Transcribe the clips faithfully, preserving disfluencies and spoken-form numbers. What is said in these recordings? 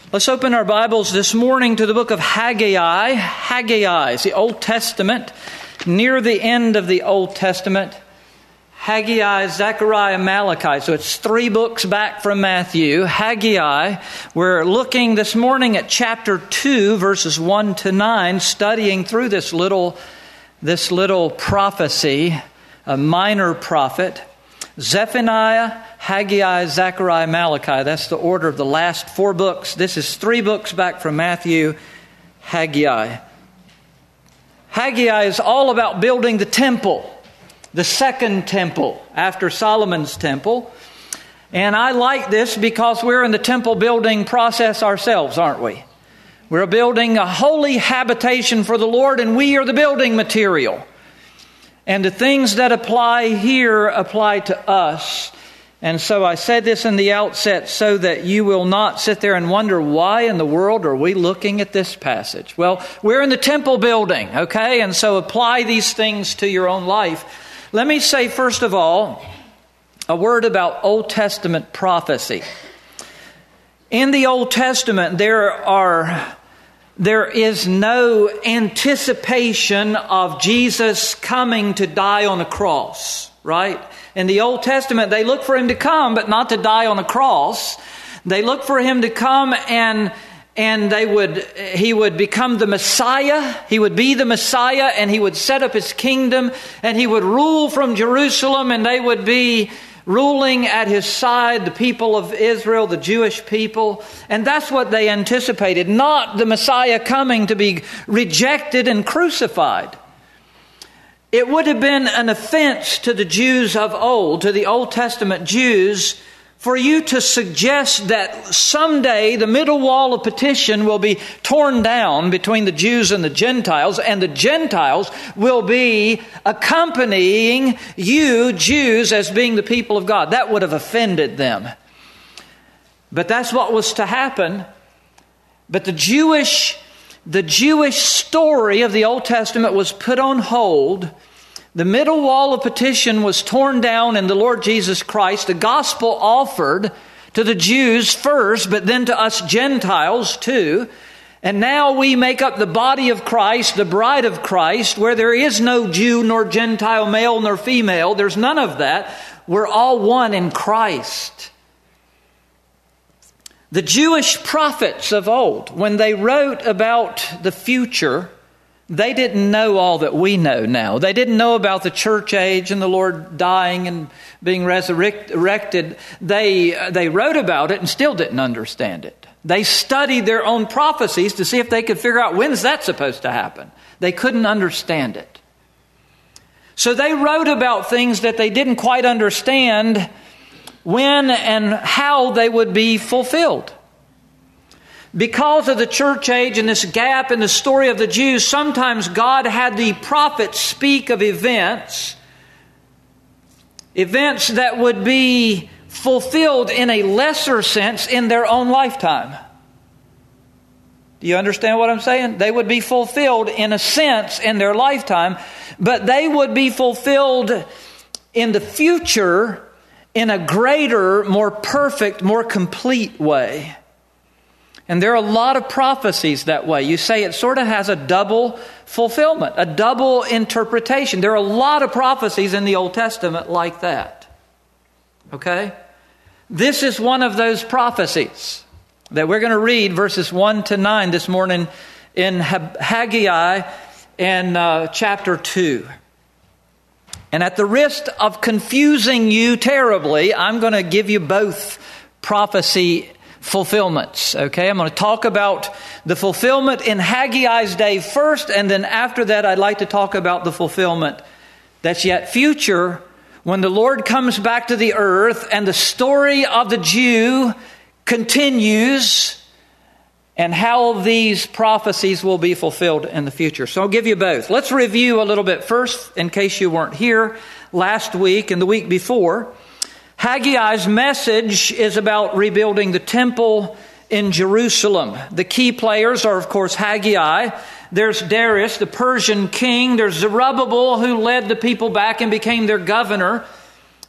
Let's open our Bibles this morning to the book of Haggai. Haggai is the Old Testament, near the end of the Old Testament. Haggai, Zechariah, Malachi. So it's three books back from Matthew. Haggai, we're looking this morning at chapter two, verses one to nine, studying through this little, this little prophecy, a minor prophet. Zephaniah, Haggai, Zechariah, Malachi. That's the order of the last four books. This is three books back from Matthew. Haggai. Haggai is all about building the temple, the second temple after Solomon's temple. And I like this because we're in the temple building process ourselves, aren't we? We're building a holy habitation for the Lord, and we are the building material. And the things that apply here apply to us. And so I said this in the outset so that you will not sit there and wonder, why in the world are we looking at this passage? Well, we're in the temple building, okay? And so apply these things to your own life. Let me say, first of all, a word about Old Testament prophecy. In the Old Testament, there are... There is no anticipation of Jesus coming to die on a cross, right? In the Old Testament, they look for him to come, but not to die on a cross. They look for him to come and and they would he would become the Messiah. He would be the Messiah, and he would set up his kingdom, and he would rule from Jerusalem, and they would be ruling at his side, the people of Israel, the Jewish people. And that's what they anticipated, not the Messiah coming to be rejected and crucified. It would have been an offense to the Jews of old, to the Old Testament Jews, for you to suggest that someday the middle wall of partition will be torn down between the Jews and the Gentiles, and the Gentiles will be accompanying you, Jews, as being the people of God. That would have offended them. But that's what was to happen. But the Jewish, the Jewish story of the Old Testament was put on hold. The middle wall of partition was torn down in the Lord Jesus Christ. The gospel offered to the Jews first, but then to us Gentiles too. And now we make up the body of Christ, the bride of Christ, where there is no Jew nor Gentile, male nor female. There's none of that. We're all one in Christ. The Jewish prophets of old, when they wrote about the future, they didn't know all that we know now. They didn't know about the church age and the Lord dying and being resurrected. They, they wrote about it and still didn't understand it. They studied their own prophecies to see if they could figure out, when's that supposed to happen? They couldn't understand it. So they wrote about things that they didn't quite understand when and how they would be fulfilled. Because of the church age and this gap in the story of the Jews, sometimes God had the prophets speak of events, events that would be fulfilled in a lesser sense in their own lifetime. Do you understand what I'm saying? They would be fulfilled in a sense in their lifetime, but they would be fulfilled in the future in a greater, more perfect, more complete way. And there are a lot of prophecies that way. You say it sort of has a double fulfillment, a double interpretation. There are a lot of prophecies in the Old Testament like that. Okay? This is one of those prophecies that we're going to read verses one to nine this morning in Haggai and uh, chapter two. And at the risk of confusing you terribly, I'm going to give you both prophecy fulfillments. Okay, I'm going to talk about the fulfillment in Haggai's day first, and then after that I'd like to talk about the fulfillment that's yet future when the Lord comes back to the earth and the story of the Jew continues and how these prophecies will be fulfilled in the future. So I'll give you both. Let's review a little bit first in case you weren't here last week and the week before. Haggai's message is about rebuilding the temple in Jerusalem. The key players are, of course, Haggai. There's Darius, the Persian king. There's Zerubbabel, who led the people back and became their governor.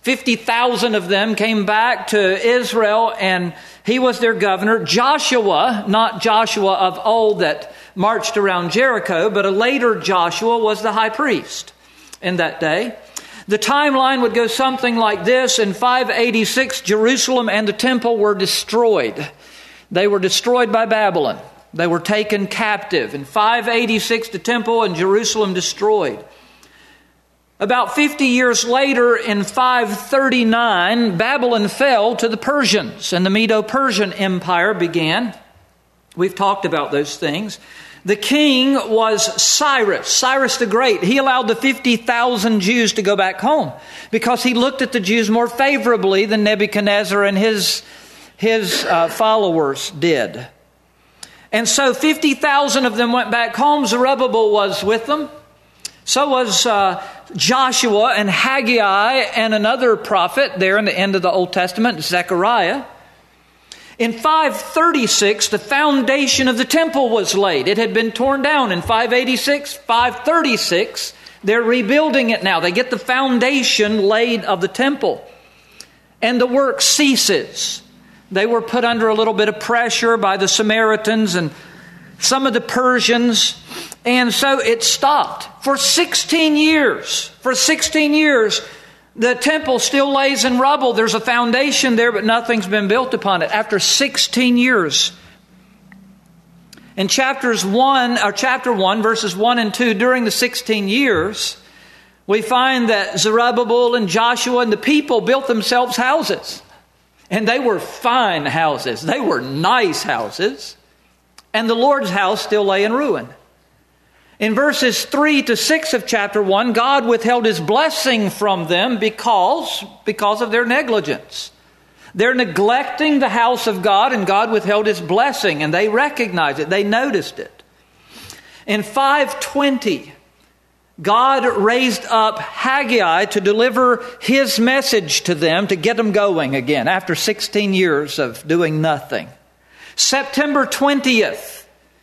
fifty thousand of them came back to Israel, and he was their governor. Joshua, not Joshua of old that marched around Jericho, but a later Joshua was the high priest in that day. The timeline would go something like this. In five eighty-six, Jerusalem and the temple were destroyed. They were destroyed by Babylon. They were taken captive. In five eighty-six, the temple and Jerusalem destroyed. About fifty years later, in five thirty-nine, Babylon fell to the Persians, and the Medo-Persian Empire began. We've talked about those things. The king was Cyrus, Cyrus the Great. He allowed the fifty thousand Jews to go back home because he looked at the Jews more favorably than Nebuchadnezzar and his, his uh, followers did. And so fifty thousand of them went back home. Zerubbabel was with them. So was uh, Joshua and Haggai and another prophet there in the end of the Old Testament, Zechariah. In five thirty-six, the foundation of the temple was laid. It had been torn down in five eighty-six, five thirty-six. They're rebuilding it now. They get the foundation laid of the temple. And the work ceases. They were put under a little bit of pressure by the Samaritans and some of the Persians. And so it stopped. For sixteen years, for sixteen years, the temple still lays in rubble. There's a foundation there, but nothing's been built upon it. After sixteen years. In chapters one, or chapter one, verses one and two, during the sixteen years, we find that Zerubbabel and Joshua and the people built themselves houses. And they were fine houses. They were nice houses. And the Lord's house still lay in ruin. In verses three to six of chapter one, God withheld His blessing from them because, because of their negligence. They're neglecting the house of God, and God withheld His blessing, and they recognized it. They noticed it. In five twenty, God raised up Haggai to deliver His message to them to get them going again after sixteen years of doing nothing. September twentieth,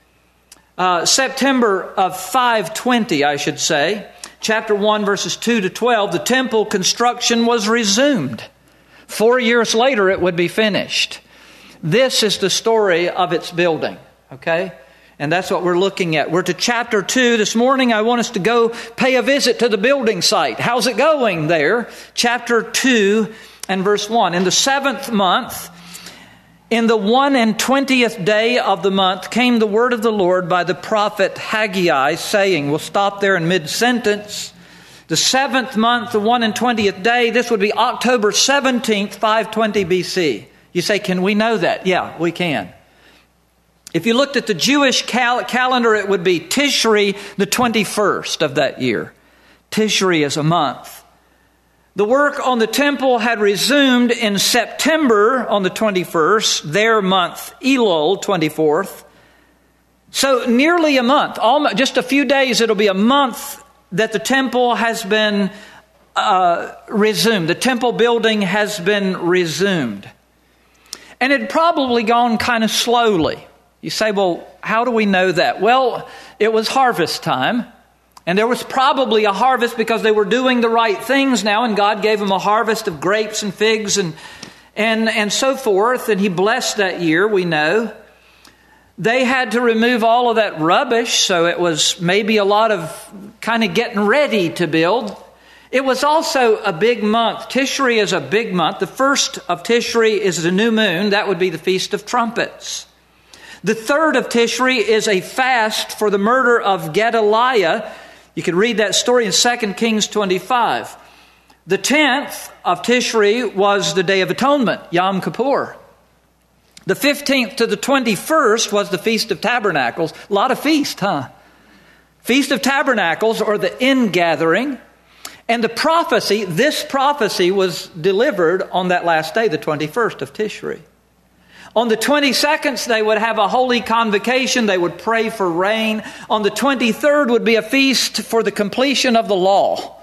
uh, September of five twenty, I should say, chapter one, verses two to twelve, the temple construction was resumed. Four years later, it would be finished. This is the story of its building, okay? And that's what we're looking at. We're to chapter two. This morning, I want us to go pay a visit to the building site. How's it going there? Chapter two and verse one. In the seventh month, in the one and twentieth day of the month, came the word of the Lord by the prophet Haggai, saying, we'll stop there in mid-sentence. The seventh month, the one and twentieth day, this would be October seventeenth, five twenty B C. You say, can we know that? Yeah, we can. If you looked at the Jewish cal- calendar, it would be Tishri, the twenty-first of that year. Tishri is a month. The work on the temple had resumed in September on the twenty-first, their month, Elul, twenty-fourth. So nearly a month, almost, just a few days, it'll be a month that the temple has been uh, resumed. The temple building has been resumed. And it had probably gone kind of slowly. You say, well, how do we know that? Well, it was harvest time. And there was probably a harvest because they were doing the right things now. And God gave them a harvest of grapes and figs and, and, and so forth. And He blessed that year, we know. They had to remove all of that rubbish. So it was maybe a lot of kind of getting ready to build. It was also a big month. Tishri is a big month. The first of Tishri is the new moon. That would be the Feast of Trumpets. The third of Tishri is a fast for the murder of Gedaliah. You can read that story in Second Kings twenty-five. The tenth of Tishri was the Day of Atonement, Yom Kippur. The fifteenth to the twenty-first was the Feast of Tabernacles. A lot of feast, huh? Feast of Tabernacles, or the ingathering. And the prophecy, this prophecy was delivered on that last day, the twenty-first of Tishri. On the twenty-second, they would have a holy convocation. They would pray for rain. On the twenty-third would be a feast for the completion of the law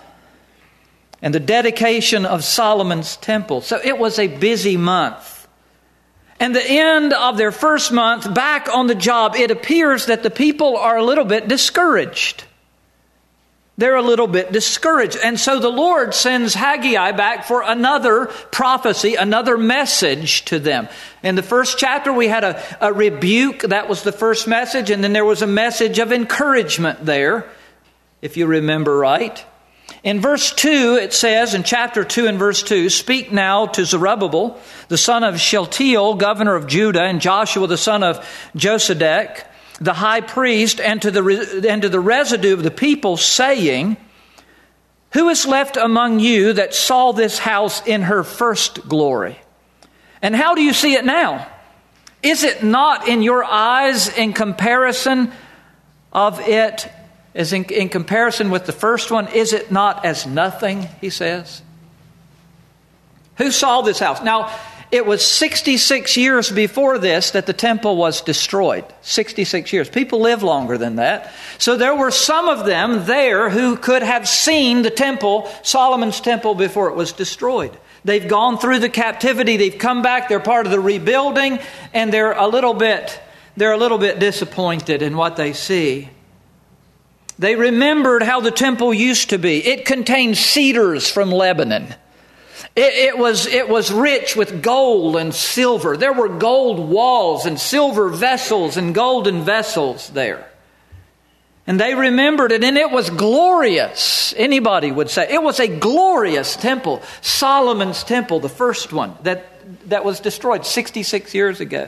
and the dedication of Solomon's temple. So it was a busy month. And the end of their first month, back on the job, it appears that the people are a little bit discouraged. They're a little bit discouraged. And so the Lord sends Haggai back for another prophecy, another message to them. In the first chapter, we had a, a rebuke. That was the first message. And then there was a message of encouragement there, if you remember right. In verse two, it says, in chapter two and verse two, "Speak now to Zerubbabel, the son of Shealtiel, governor of Judah, and Joshua, the son of Josedek, the high priest, and to the and to the residue of the people, saying, Who is left among you that saw this house in her first glory? And how do you see it now? Is it not in your eyes in comparison of it, as in, in comparison with the first one, is it not as nothing?" He says. Who saw this house? Now, it was sixty-six years before this that the temple was destroyed. sixty-six years. People live longer than that. So there were some of them there who could have seen the temple, Solomon's temple, before it was destroyed. They've gone through the captivity. They've come back. They're part of the rebuilding. And they're a little bit, they're a little bit disappointed in what they see. They remembered how the temple used to be. It contained cedars from Lebanon. It, it was, it was rich with gold and silver. There were gold walls and silver vessels and golden vessels there. And they remembered it, and it was glorious. Anybody would say it was a glorious temple. Solomon's temple, the first one that, that was destroyed sixty-six years ago.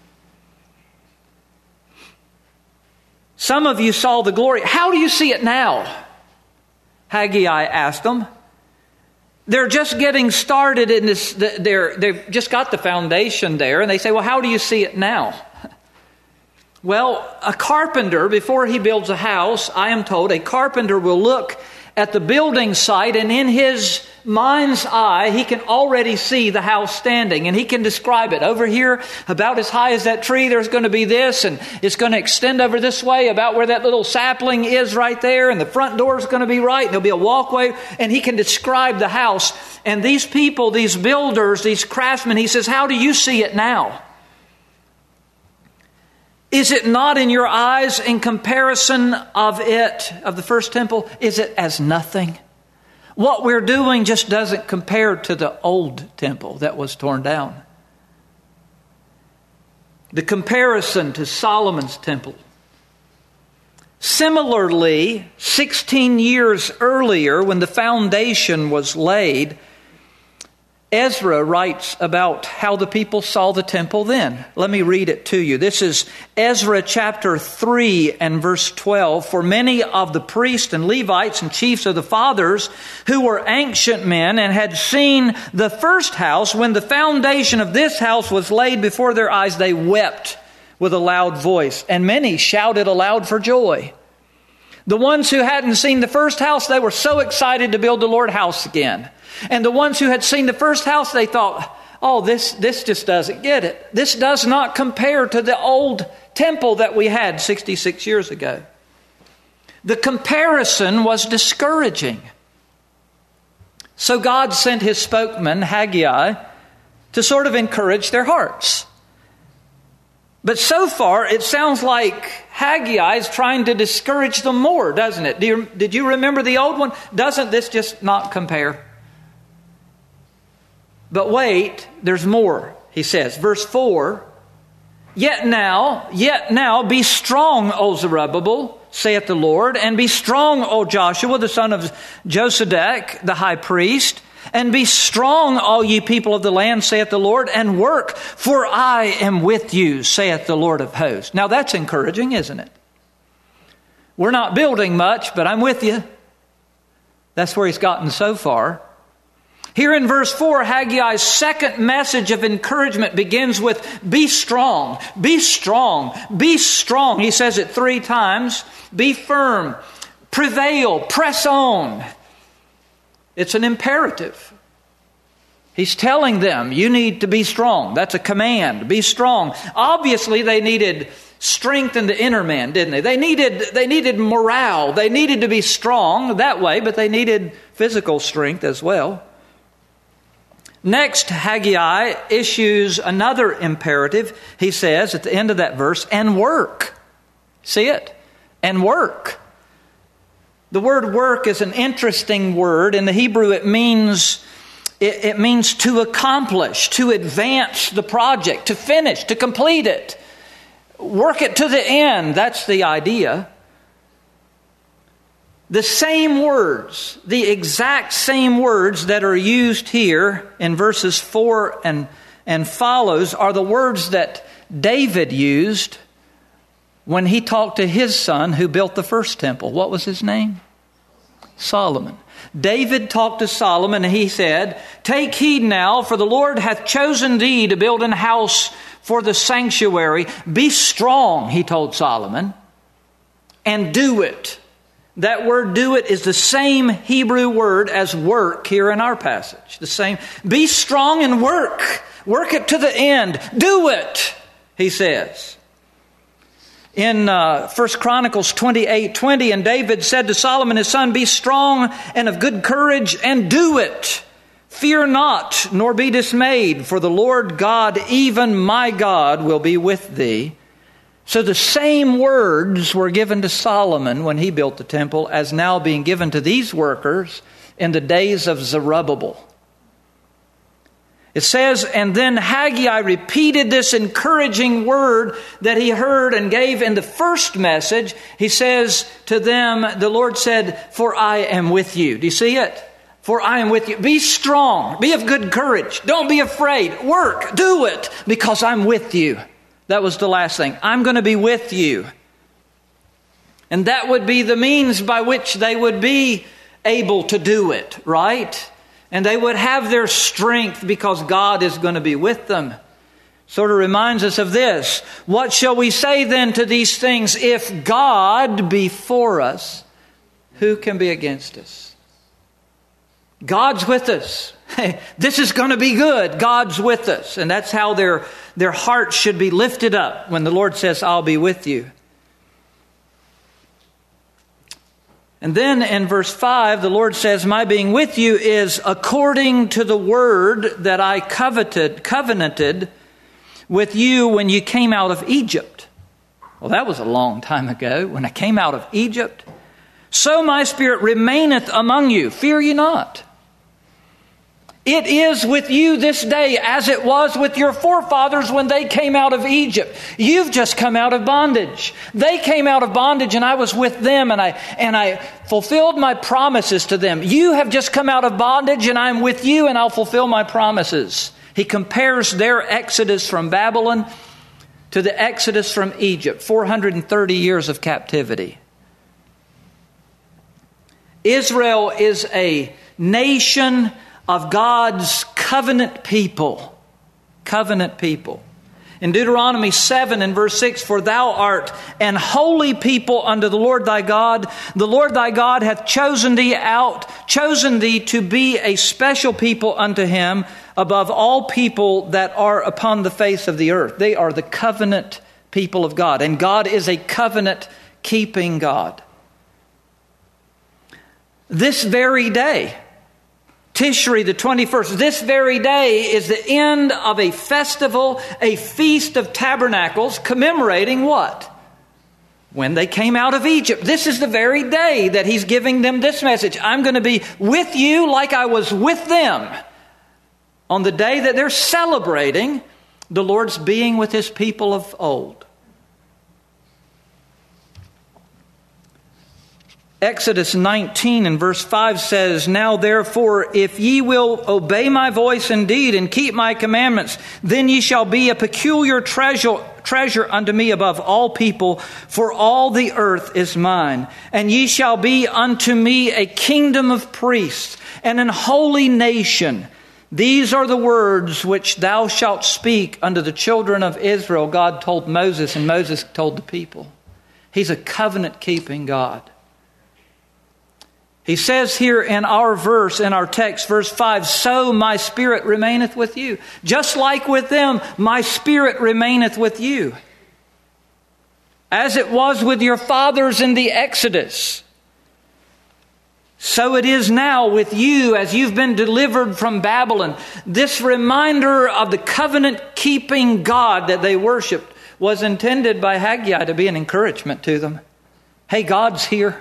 Some of you saw the glory. How do you see it now? Haggai asked them. They're just getting started in this. They're, they've just got the foundation there. And they say, well, how do you see it now? Well, a carpenter, before he builds a house, I am told, a carpenter will look at the building site, and in his mind's eye, he can already see the house standing, and he can describe it. Over here, about as high as that tree, there's going to be this, and it's going to extend over this way, about where that little sapling is right there, and the front door is going to be right, and there'll be a walkway, and he can describe the house. And these people, these builders, these craftsmen, he says, how do you see it now? Is it not in your eyes in comparison of it, of the first temple? Is it as nothing? What we're doing just doesn't compare to the old temple that was torn down. The comparison to Solomon's temple. Similarly, sixteen years earlier, when the foundation was laid, Ezra writes about how the people saw the temple then. Let me read it to you. This is Ezra chapter three and verse twelve. "For many of the priests and Levites and chiefs of the fathers who were ancient men and had seen the first house, when the foundation of this house was laid before their eyes, they wept with a loud voice, and many shouted aloud for joy." The ones who hadn't seen the first house, they were so excited to build the Lord's house again. And the ones who had seen the first house, they thought, oh, this, this just doesn't get it. This does not compare to the old temple that we had sixty-six years ago. The comparison was discouraging. So God sent his spokesman, Haggai, to sort of encourage their hearts. But so far, it sounds like Haggai is trying to discourage them more, doesn't it? Do you, did you remember the old one? Doesn't this just not compare? But wait, there's more, he says. Verse four, Yet now, yet now, be strong, O Zerubbabel, saith the Lord, and be strong, O Joshua, the son of Josedek, the high priest, and be strong, all ye people of the land, saith the Lord, and work, for I am with you, saith the Lord of hosts. Now that's encouraging, isn't it? We're not building much, but I'm with you. That's where he's gotten so far. Here in verse four, Haggai's second message of encouragement begins with, be strong, be strong, be strong. He says it three times. Be firm, prevail, press on. It's an imperative. He's telling them, you need to be strong. That's a command. Be strong. Obviously, they needed strength in the inner man, didn't they? They needed, they needed morale. They needed to be strong that way, but they needed physical strength as well. Next, Haggai issues another imperative. He says at the end of that verse, and work. See it? And work. The word work is an interesting word. In the Hebrew, it means it, it means to accomplish, to advance the project, to finish, to complete it. Work it to the end. That's the idea. The same words, the exact same words that are used here in verses four and, and follows are the words that David used when he talked to his son who built the first temple. What was his name? Solomon. David talked to Solomon and he said, "Take heed now, for the Lord hath chosen thee to build an house for the sanctuary. Be strong," he told Solomon, "and do it." That word "do it" is the same Hebrew word as work here in our passage. The same. Be strong and work. Work it to the end. Do it, he says. In uh, First Chronicles twenty-eight twenty, and David said to Solomon his son, "Be strong and of good courage, and do it. Fear not, nor be dismayed, for the Lord God, even my God, will be with thee." So the same words were given to Solomon when he built the temple as now being given to these workers in the days of Zerubbabel. It says, and then Haggai repeated this encouraging word that he heard and gave in the first message. He says to them, the Lord said, "For I am with you." Do you see it? For I am with you. Be strong. Be of good courage. Don't be afraid. Work. Do it, because I'm with you. That was the last thing. I'm going to be with you. And that would be the means by which they would be able to do it, right? And they would have their strength because God is going to be with them. Sort of reminds us of this. What shall we say then to these things? If God be for us, who can be against us? God's with us. Hey, this is going to be good. God's with us. And that's how their, their hearts should be lifted up when the Lord says, "I'll be with you." And then in verse five, the Lord says, "My being with you is according to the word that I coveted, covenanted with you when you came out of Egypt." Well, that was a long time ago when I came out of Egypt. "So my spirit remaineth among you. Fear ye not. It is with you this day as it was with your forefathers when they came out of Egypt." You've just come out of bondage. They came out of bondage and I was with them and I and I fulfilled my promises to them. You have just come out of bondage and I'm with you and I'll fulfill my promises. He compares their exodus from Babylon to the exodus from Egypt, four hundred thirty years of captivity. Israel is a nation of God's covenant people. Covenant people. In Deuteronomy seven and verse six, "For thou art an holy people unto the Lord thy God. The Lord thy God hath chosen thee out, chosen thee to be a special people unto him above all people that are upon the face of the earth." They are the covenant people of God. And God is a covenant-keeping God. This very day, Tishri the twenty-first, this very day is the end of a festival, a feast of tabernacles, commemorating what? When they came out of Egypt. This is the very day that he's giving them this message. I'm going to be with you like I was with them. On the day that they're celebrating the Lord's being with his people of old. Exodus nineteen and verse five says, "Now therefore, if ye will obey my voice indeed and keep my commandments, then ye shall be a peculiar treasure, treasure unto me above all people, for all the earth is mine. And ye shall be unto me a kingdom of priests and an holy nation. These are the words which thou shalt speak unto the children of Israel." God told Moses, and Moses told the people. He's a covenant-keeping God. He says here in our verse, in our text, verse five, "So my spirit remaineth with you." Just like with them, my spirit remaineth with you. As it was with your fathers in the Exodus, so it is now with you as you've been delivered from Babylon. This reminder of the covenant-keeping God that they worshiped was intended by Haggai to be an encouragement to them. Hey, God's here.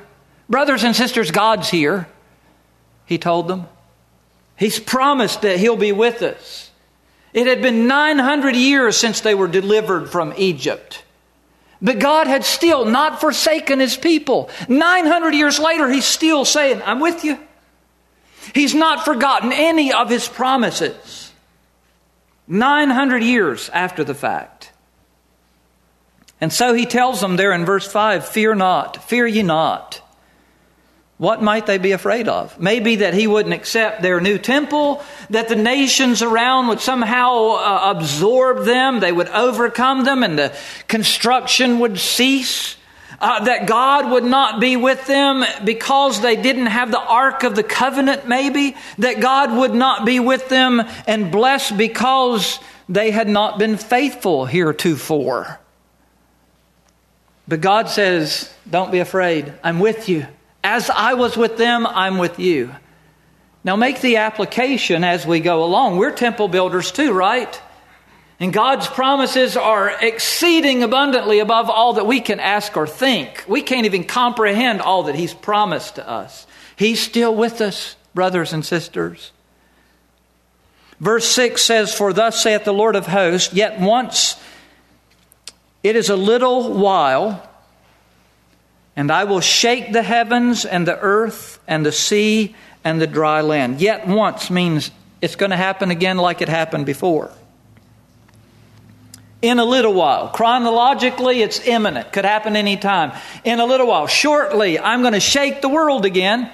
Brothers and sisters, God's here, he told them. He's promised that he'll be with us. It had been nine hundred years since they were delivered from Egypt. But God had still not forsaken his people. nine hundred years later, he's still saying, I'm with you. He's not forgotten any of his promises. nine hundred years after the fact. And so he tells them there in verse five, fear not, fear ye not. What might they be afraid of? Maybe that he wouldn't accept their new temple, that the nations around would somehow uh, absorb them, they would overcome them, and the construction would cease. Uh, that God would not be with them because they didn't have the Ark of the Covenant, maybe. That God would not be with them and bless because they had not been faithful heretofore. But God says, don't be afraid. I'm with you. As I was with them, I'm with you. Now make the application as we go along. We're temple builders too, right? And God's promises are exceeding abundantly above all that we can ask or think. We can't even comprehend all that he's promised to us. He's still with us, brothers and sisters. Verse six says, for thus saith the Lord of hosts, yet once it is a little while, and I will shake the heavens and the earth and the sea and the dry land. Yet once means it's going to happen again like it happened before. In a little while. Chronologically, it's imminent. Could happen any time. In a little while. Shortly, I'm going to shake the world again.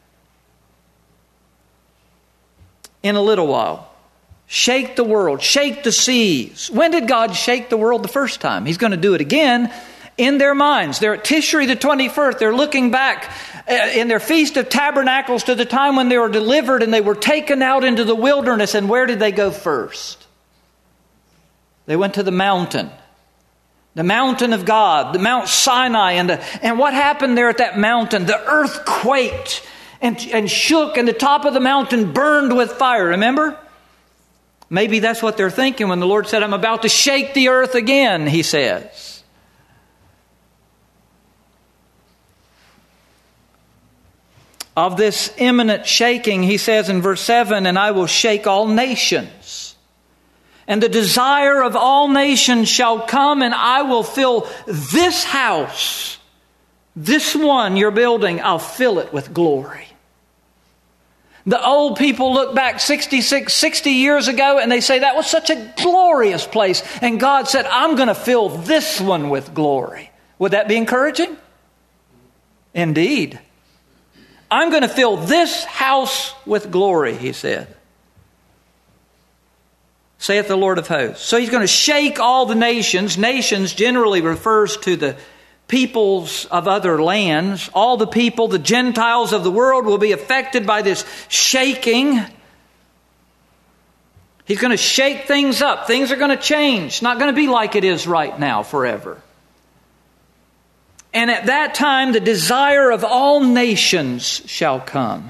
In a little while. Shake the world. Shake the seas. When did God shake the world the first time? He's going to do it again. In their minds. They're at Tishri the twenty-first. They're looking back in their Feast of Tabernacles to the time when they were delivered and they were taken out into the wilderness. And where did they go first? They went to the mountain. The mountain of God. The Mount Sinai. And, the, and what happened there at that mountain? The earth quaked and, and shook and the top of the mountain burned with fire. Remember? Maybe that's what they're thinking when the Lord said, I'm about to shake the earth again, he says. Of this imminent shaking, he says in verse seven, and I will shake all nations. And the desire of all nations shall come, and I will fill this house, this one you're building, I'll fill it with glory. The old people look back sixty-six, sixty years ago, and they say that was such a glorious place. And God said, I'm going to fill this one with glory. Would that be encouraging? Indeed. I'm going to fill this house with glory, he said. Saith the Lord of hosts. So he's going to shake all the nations. Nations generally refers to the peoples of other lands. All the people, the Gentiles of the world will be affected by this shaking. He's going to shake things up. Things are going to change. It's not going to be like it is right now forever. And at that time, the desire of all nations shall come.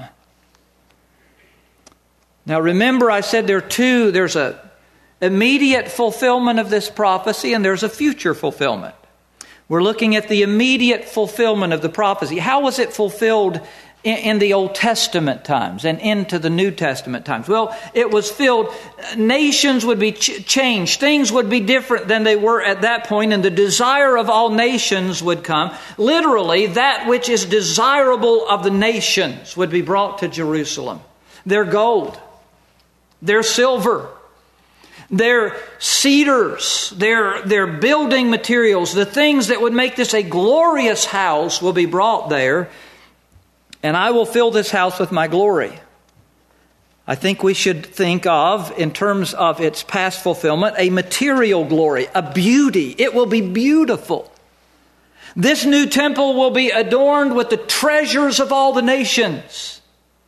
Now remember, I said there are two, there's a immediate fulfillment of this prophecy and there's a future fulfillment. We're looking at the immediate fulfillment of the prophecy. How was it fulfilled in, in the Old Testament times and into the New Testament times? Well, it was filled, nations would be ch- changed. Things would be different than they were at that point, and the desire of all nations would come. Literally, that which is desirable of the nations would be brought to Jerusalem. Their gold, their silver, their cedars, their, their building materials, the things that would make this a glorious house will be brought there. And I will fill this house with my glory. I think we should think of, in terms of its past fulfillment, a material glory, a beauty. It will be beautiful. This new temple will be adorned with the treasures of all the nations.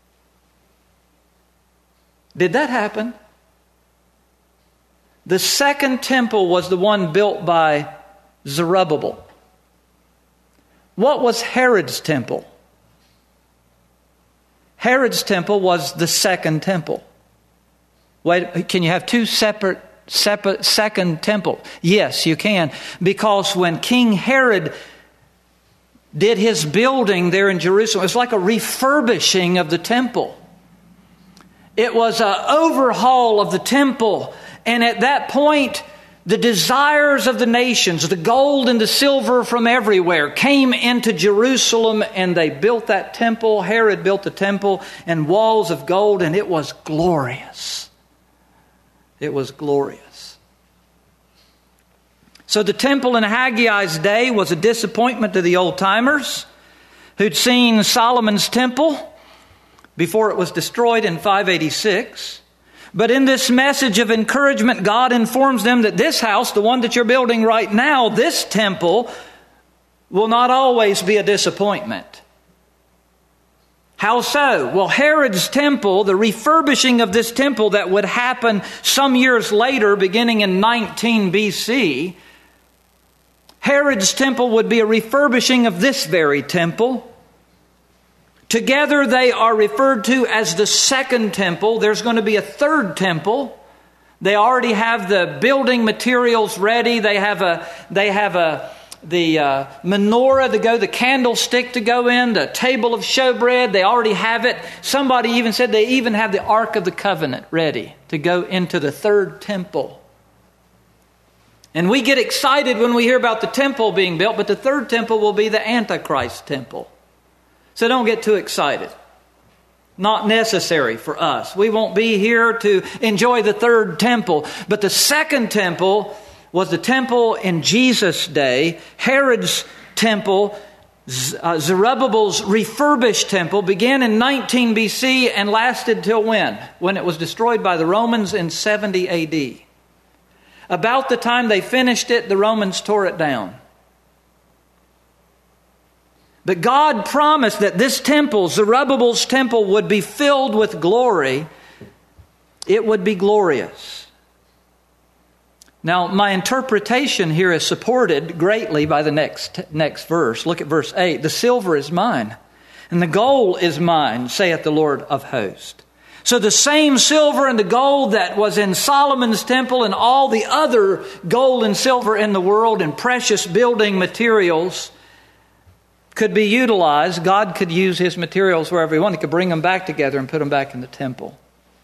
Did that happen? The second temple was the one built by Zerubbabel. What was Herod's temple? Herod's temple was the second temple. Wait, can you have two separate, separate second temples? Yes, you can. Because when King Herod did his building there in Jerusalem. It was like a refurbishing of the temple. It was an overhaul of the temple. And at that point, the desires of the nations, the gold and the silver from everywhere, came into Jerusalem, and they built that temple. Herod built the temple and walls of gold, and it was glorious. It was glorious. So the temple in Haggai's day was a disappointment to the old-timers who'd seen Solomon's temple before it was destroyed in five eighty-six. But in this message of encouragement, God informs them that this house, the one that you're building right now, this temple, will not always be a disappointment. How so? Well, Herod's temple, the refurbishing of this temple that would happen some years later, beginning in nineteen B C, Herod's temple would be a refurbishing of this very temple. Together they are referred to as the second temple. There's going to be a third temple. They already have the building materials ready. They have a they have a the uh, menorah to go, the candlestick to go in, the table of showbread. They already have it. Somebody even said they even have the Ark of the Covenant ready to go into the third temple. And we get excited when we hear about the temple being built, but the third temple will be the Antichrist temple. So don't get too excited. Not necessary for us. We won't be here to enjoy the third temple. But the second temple was the temple in Jesus' day. Herod's temple, uh, Zerubbabel's refurbished temple, began in nineteen B C and lasted till when? When it was destroyed by the Romans in seventy A D. About the time they finished it, the Romans tore it down. But God promised that this temple, Zerubbabel's temple, would be filled with glory. It would be glorious. Now, my interpretation here is supported greatly by the next, next verse. Look at verse eight. The silver is mine, and the gold is mine, saith the Lord of hosts. So the same silver and the gold that was in Solomon's temple and all the other gold and silver in the world and precious building materials could be utilized. God could use his materials wherever he wanted. He could bring them back together and put them back in the temple.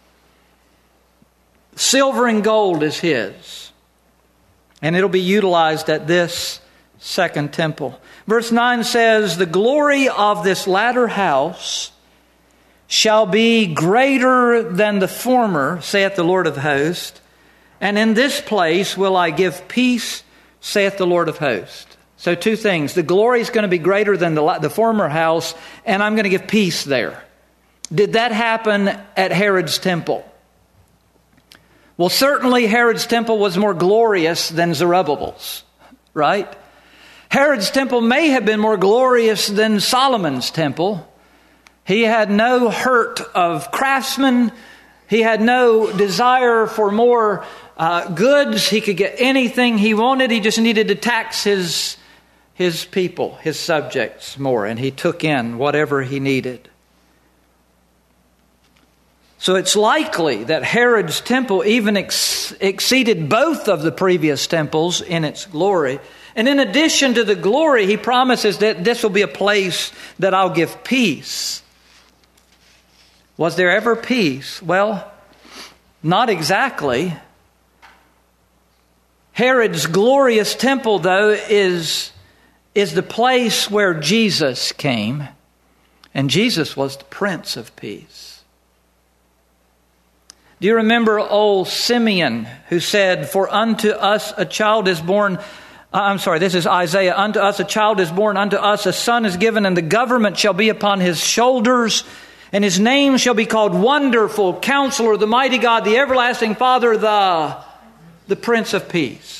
Silver and gold is his. And it'll be utilized at this second temple. Verse nine says, the glory of this latter house shall be greater than the former, saith the Lord of hosts. And in this place will I give peace, saith the Lord of hosts. So two things. The glory is going to be greater than the, the former house, and I'm going to give peace there. Did that happen at Herod's temple? Well, certainly Herod's temple was more glorious than Zerubbabel's, right? Herod's temple may have been more glorious than Solomon's temple. He had no hurt of craftsmen. He had no desire for more uh, goods. He could get anything he wanted. He just needed to tax his his people, his subjects more, and he took in whatever he needed. So it's likely that Herod's temple even ex- exceeded both of the previous temples in its glory. And in addition to the glory, he promises that this will be a place that I'll give peace. Was there ever peace? Well, not exactly. Herod's glorious temple, though, is is the place where Jesus came, and Jesus was the Prince of Peace. Do you remember old Simeon who said, for unto us a child is born, I'm sorry, this is Isaiah, unto us a child is born, unto us a son is given, and the government shall be upon his shoulders, and his name shall be called Wonderful, Counselor, the Mighty God, the Everlasting Father, the, the Prince of Peace.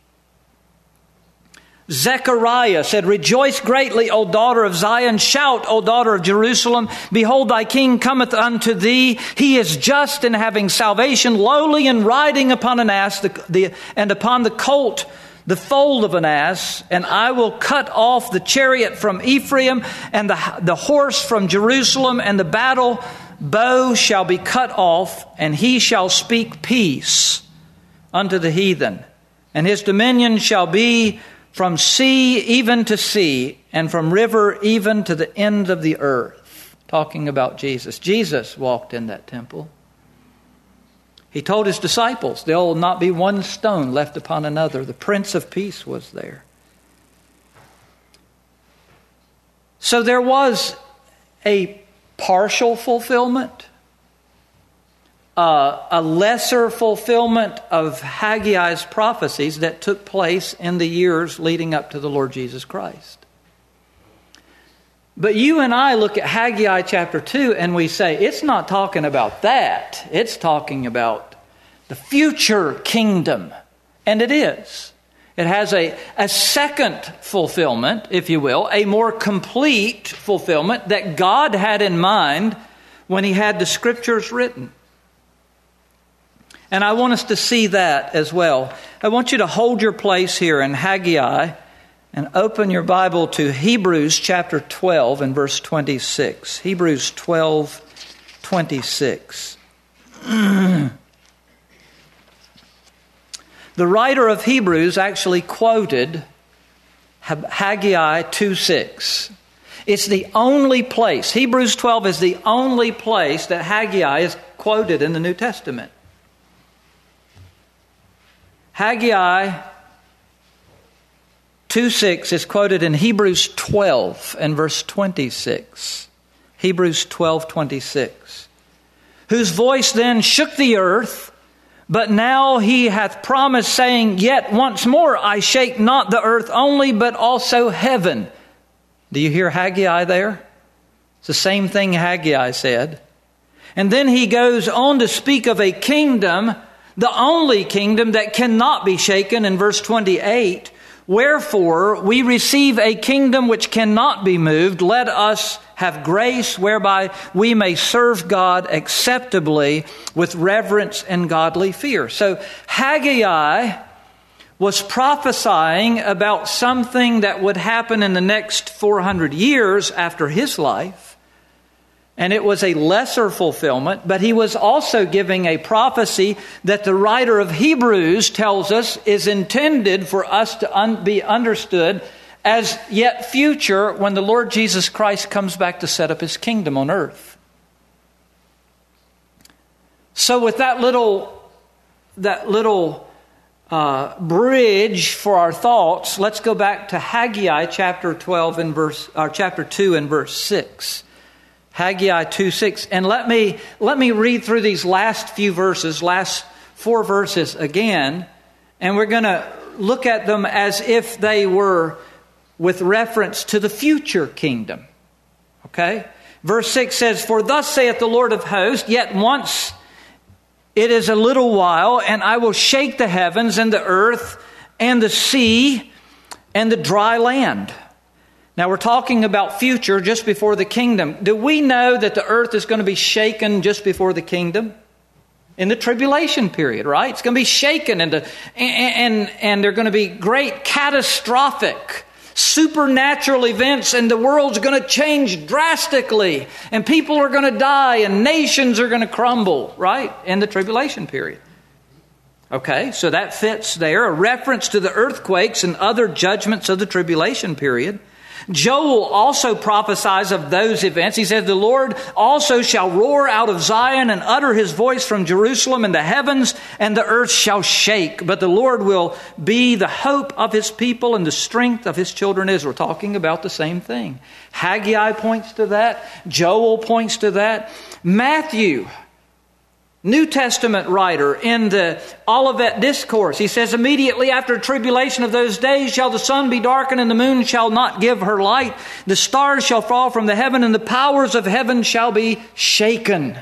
Zechariah said, rejoice greatly, O daughter of Zion. Shout, O daughter of Jerusalem. Behold, thy king cometh unto thee. He is just in having salvation, lowly and riding upon an ass, the, the, and upon the colt, the foal of an ass. And I will cut off the chariot from Ephraim, and the, the horse from Jerusalem, and the battle bow shall be cut off, and he shall speak peace unto the heathen. And his dominion shall be from sea even to sea, and from river even to the end of the earth. Talking about Jesus. Jesus walked in that temple. He told his disciples, there will not be one stone left upon another. The Prince of Peace was there. So there was a partial fulfillment, uh, a lesser fulfillment of Haggai's prophecies that took place in the years leading up to the Lord Jesus Christ. But you and I look at Haggai chapter two and we say, it's not talking about that. It's talking about the future kingdom. And it is. It has a, a second fulfillment, if you will, a more complete fulfillment that God had in mind when He had the Scriptures written. And I want us to see that as well. I want you to hold your place here in Haggai and open your Bible to Hebrews chapter twelve and verse twenty-six. Hebrews twelve, twenty-six. The writer of Hebrews actually quoted Haggai two six. It's the only place, Hebrews twelve is the only place that Haggai is quoted in the New Testament. Haggai two six is quoted in Hebrews twelve and verse twenty-six. Hebrews twelve, twenty-six. Whose voice then shook the earth, but now He hath promised, saying, yet once more I shake not the earth only, but also heaven. Do you hear Haggai there? It's the same thing Haggai said. And then he goes on to speak of a kingdom, the only kingdom that cannot be shaken in verse twenty-eight. Wherefore we receive a kingdom which cannot be moved. Let us have grace whereby we may serve God acceptably with reverence and godly fear. So Haggai was prophesying about something that would happen in the next four hundred years after his life. And it was a lesser fulfillment, but he was also giving a prophecy that the writer of Hebrews tells us is intended for us to un- be understood as yet future when the Lord Jesus Christ comes back to set up His kingdom on earth. So with that little, that little uh, bridge for our thoughts, let's go back to Haggai chapter twelve and verse, or chapter two and verse six. Haggai two six. And let me let me read through these last few verses, last four verses again, and we're going to look at them as if they were with reference to the future kingdom. Okay? Verse six says, for thus saith the Lord of hosts, yet once it is a little while, and I will shake the heavens and the earth and the sea and the dry land. Now we're talking about future just before the kingdom. Do we know that the earth is going to be shaken just before the kingdom? In the tribulation period, right? It's going to be shaken and, and, and, and there are going to be great catastrophic supernatural events, and the world's going to change drastically, and people are going to die, and nations are going to crumble, right? In the tribulation period. Okay, so that fits there. A reference to the earthquakes and other judgments of the tribulation period. Joel also prophesies of those events. He said, the Lord also shall roar out of Zion and utter His voice from Jerusalem, and the heavens and the earth shall shake. But the Lord will be the hope of His people and the strength of His children Israel. Talking about the same thing. Haggai points to that. Joel points to that. Matthew, New Testament writer, in the Olivet Discourse, he says, immediately after tribulation of those days shall the sun be darkened, and the moon shall not give her light. The stars shall fall from the heaven, and the powers of heaven shall be shaken.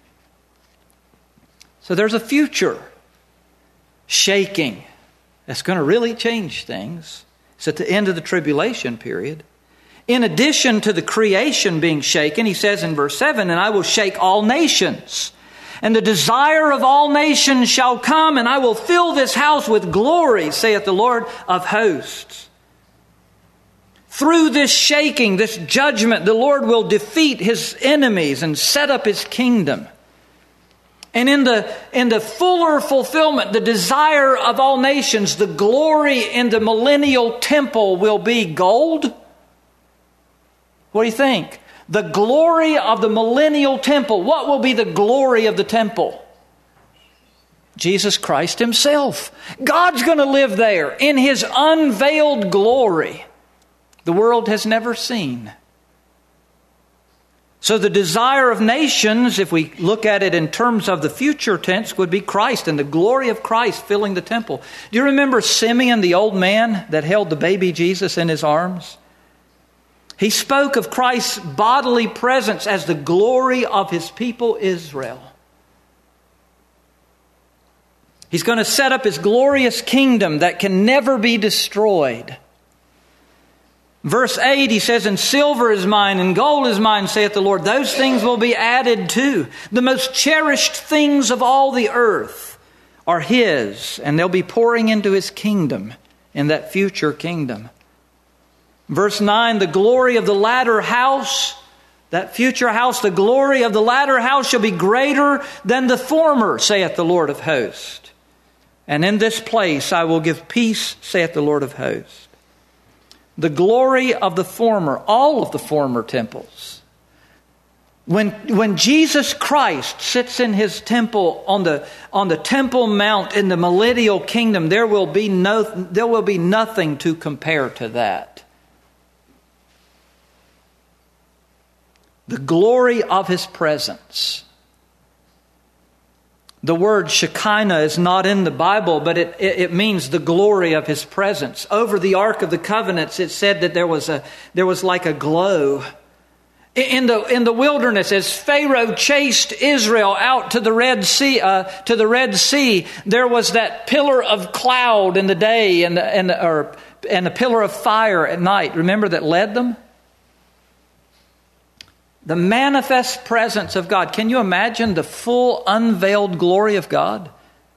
So there's a future shaking that's going to really change things. It's at the end of the tribulation period. In addition to the creation being shaken, he says in verse seven, and I will shake all nations. And the desire of all nations shall come, and I will fill this house with glory, saith the Lord of hosts. Through this shaking, this judgment, the Lord will defeat His enemies and set up His kingdom. And in the, in the fuller fulfillment, the desire of all nations, the glory in the millennial temple will be gold. What do you think? The glory of the millennial temple. What will be the glory of the temple? Jesus Christ Himself. God's going to live there in His unveiled glory the world has never seen. So the desire of nations, if we look at it in terms of the future tense, would be Christ and the glory of Christ filling the temple. Do you remember Simeon, the old man that held the baby Jesus in his arms? He spoke of Christ's bodily presence as the glory of His people Israel. He's going to set up His glorious kingdom that can never be destroyed. Verse eight, he says, and silver is mine and gold is mine, saith the Lord. Those things will be added too. The most cherished things of all the earth are His, and they'll be pouring into His kingdom in that future kingdom. Verse nine, the glory of the latter house, that future house, the glory of the latter house shall be greater than the former, saith the Lord of hosts. And in this place I will give peace, saith the Lord of hosts. The glory of the former, all of the former temples. When, when Jesus Christ sits in His temple on the, on the Temple Mount in the millennial kingdom, there will be no, there will be nothing to compare to that. The glory of His presence. The word Shekinah is not in the Bible, but it, it, it means the glory of His presence. Over the Ark of the Covenants, it said that there was a there was like a glow. In the in the wilderness, as Pharaoh chased Israel out to the Red Sea, uh, to the Red Sea, there was that pillar of cloud in the day and the, and the, or and a pillar of fire at night. Remember that led them? The manifest presence of God. Can you imagine the full unveiled glory of God?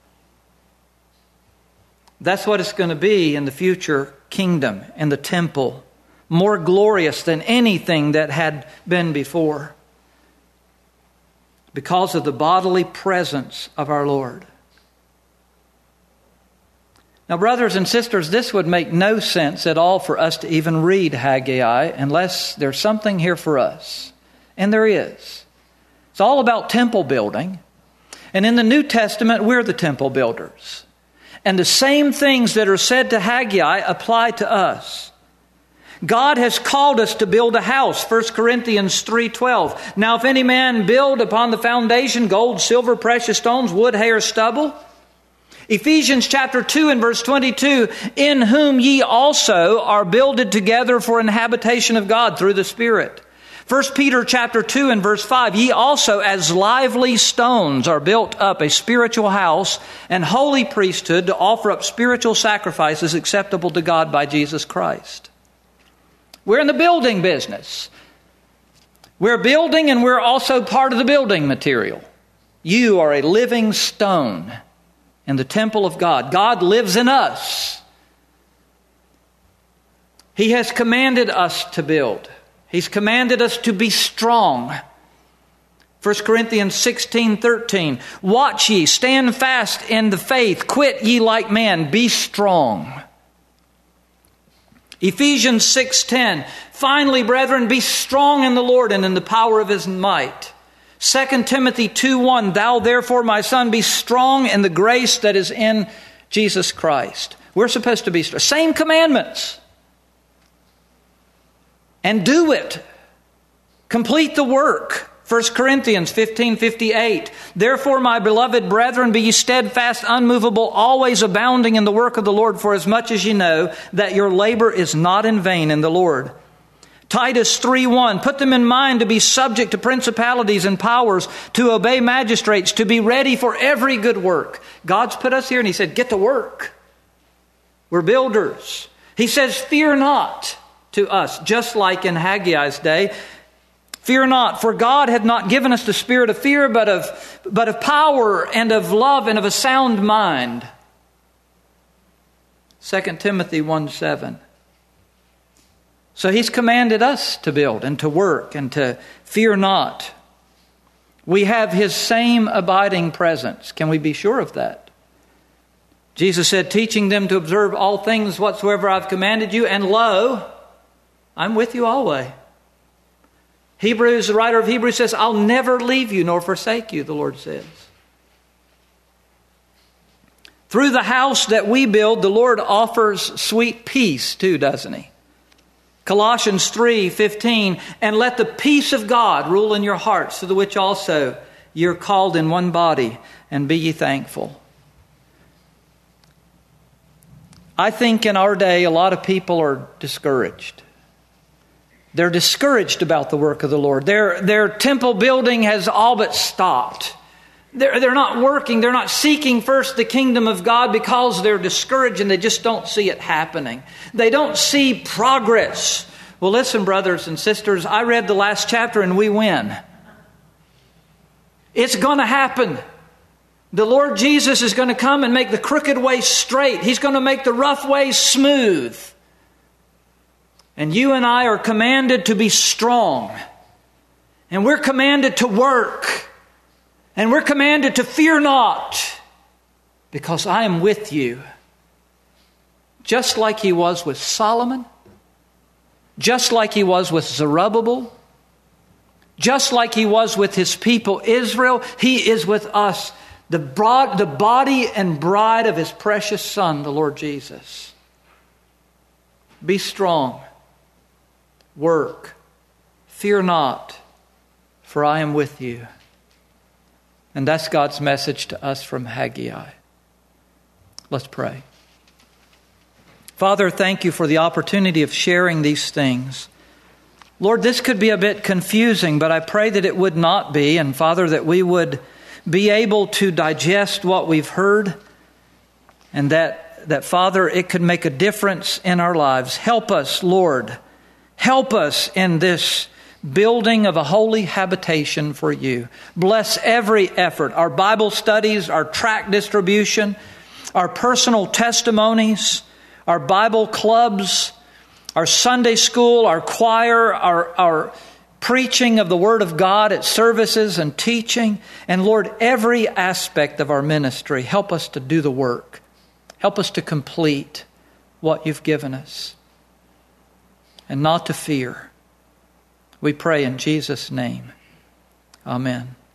That's what it's going to be in the future kingdom, in the temple. More glorious than anything that had been before. Because of the bodily presence of our Lord. Now, brothers and sisters, this would make no sense at all for us to even read Haggai unless there's something here for us. And there is. It's all about temple building. And in the New Testament, we're the temple builders. And the same things that are said to Haggai apply to us. God has called us to build a house, First Corinthians three twelve. Now if any man build upon the foundation gold, silver, precious stones, wood, hay, or stubble. Ephesians chapter two and verse twenty-two, in whom ye also are builded together for an habitation of God through the Spirit. First Peter chapter two and verse five, ye also as lively stones are built up a spiritual house and holy priesthood to offer up spiritual sacrifices acceptable to God by Jesus Christ. We're in the building business. We're building and we're also part of the building material. You are a living stone in the temple of God. God lives in us. He has commanded us to build. He's commanded us to be strong. First Corinthians sixteen thirteen. Watch ye, stand fast in the faith, quit ye like men, be strong. Ephesians six ten. Finally, brethren, be strong in the Lord and in the power of His might. Second Timothy two one. Thou therefore, my son, be strong in the grace that is in Jesus Christ. We're supposed to be strong. Same commandments. And do it. Complete the work. First Corinthians fifteen fifty-eight. Therefore, my beloved brethren, be ye steadfast, unmovable, always abounding in the work of the Lord, for as much as ye know that your labor is not in vain in the Lord. Titus three one. Put them in mind to be subject to principalities and powers, to obey magistrates, to be ready for every good work. God's put us here and He said, get to work. We're builders. He says, fear not. To us, just like in Haggai's day. Fear not, for God hath not given us the spirit of fear, but of, but of power and of love and of a sound mind. Second Timothy one seven. So He's commanded us to build and to work and to fear not. We have His same abiding presence. Can we be sure of that? Jesus said, teaching them to observe all things whatsoever I've commanded you, and lo, I'm with you always. Hebrews, the writer of Hebrews says, I'll never leave you nor forsake you, the Lord says. Through the house that we build, the Lord offers sweet peace too, doesn't He? Colossians three fifteen, and let the peace of God rule in your hearts, to the which also you're called in one body, and be ye thankful. I think in our day, a lot of people are discouraged. They're discouraged about the work of the Lord. Their, their temple building has all but stopped. They're, they're not working. They're not seeking first the kingdom of God because they're discouraged and they just don't see it happening. They don't see progress. Well, listen, brothers and sisters, I read the last chapter and we win. It's going to happen. The Lord Jesus is going to come and make the crooked way straight. He's going to make the rough ways smooth. And you and I are commanded to be strong. And we're commanded to work. And we're commanded to fear not, because I am with you. Just like He was with Solomon. Just like He was with Zerubbabel. Just like He was with His people Israel. He is with us. The, broad, the body and bride of His precious Son, the Lord Jesus. Be strong. Work. Fear not, for I am with you. And that's God's message to us from Haggai. Let's pray. Father, thank you for the opportunity of sharing these things. Lord, this could be a bit confusing, but I pray that it would not be. And Father, that we would be able to digest what we've heard. And that, that Father, it could make a difference in our lives. Help us, Lord. Help us in this building of a holy habitation for you. Bless every effort, our Bible studies, our tract distribution, our personal testimonies, our Bible clubs, our Sunday school, our choir, our, our preaching of the Word of God at services and teaching. And Lord, every aspect of our ministry, help us to do the work. Help us to complete what you've given us. And not to fear. We pray in Jesus' name. Amen.